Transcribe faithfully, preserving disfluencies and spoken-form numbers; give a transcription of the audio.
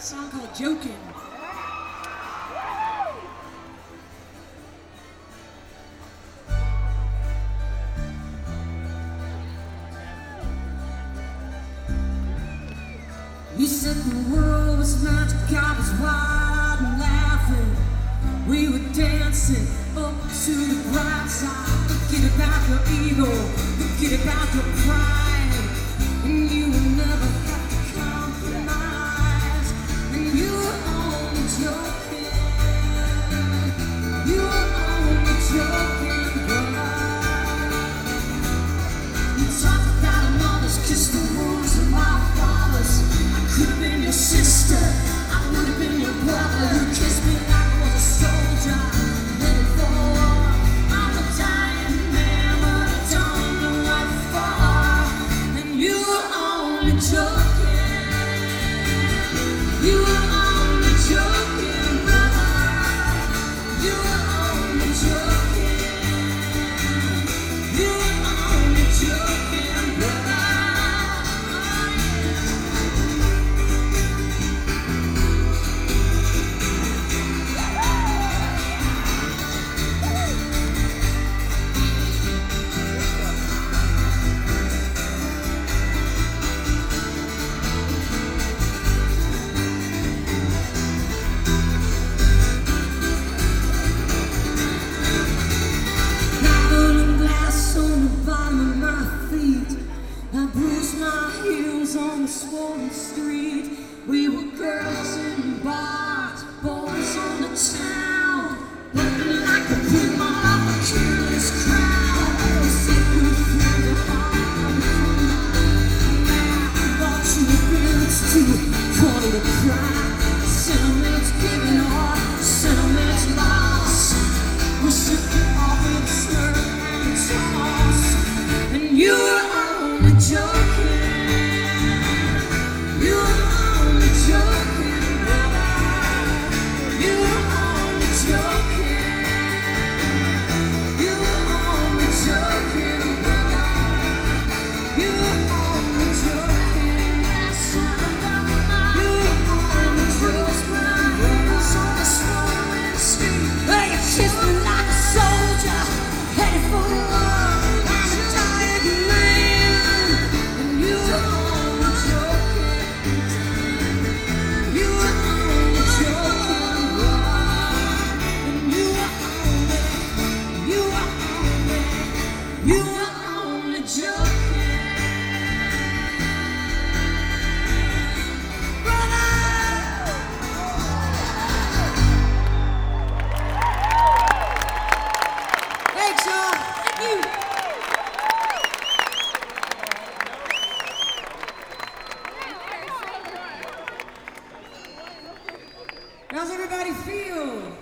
song called Joking. You said the world was magic, I was wild and laughing. We were dancing up to the bright side. Forget about your ego, forget about your pride, and you will never have to compromise. And you were only joking, you were only joking, brother. You talked about a mother's kiss, the wounds of my fathers. I could have been your sister, I would have been your brother. You kissed me like I was a soldier, headed for war. I'm a dying man, but I don't know what for. And you were only joking, you were only joking, brother. You were only joking, you were only joking, brother. On the swollen street, we were girls in bars, boys on the town, looking like a prima of a curious crowd. We said we through the heart, I bought you a bills to call it a cry. Sentiments giving up, sentiments lost. We shook it off with a slur and a toss, and you were only joking. You were only joking, brother. You were only joking. You were only joking, brother. You were only joking. Yes, you were only joking, brother. On the swollen street, where you kissed me like a soldier, headed for the war. I'm a dying man, and you were only joking. You were only joking, brother. And you were only, you were only, you were only joking, brother. Thanks, y'all. Thank you. How's everybody feel?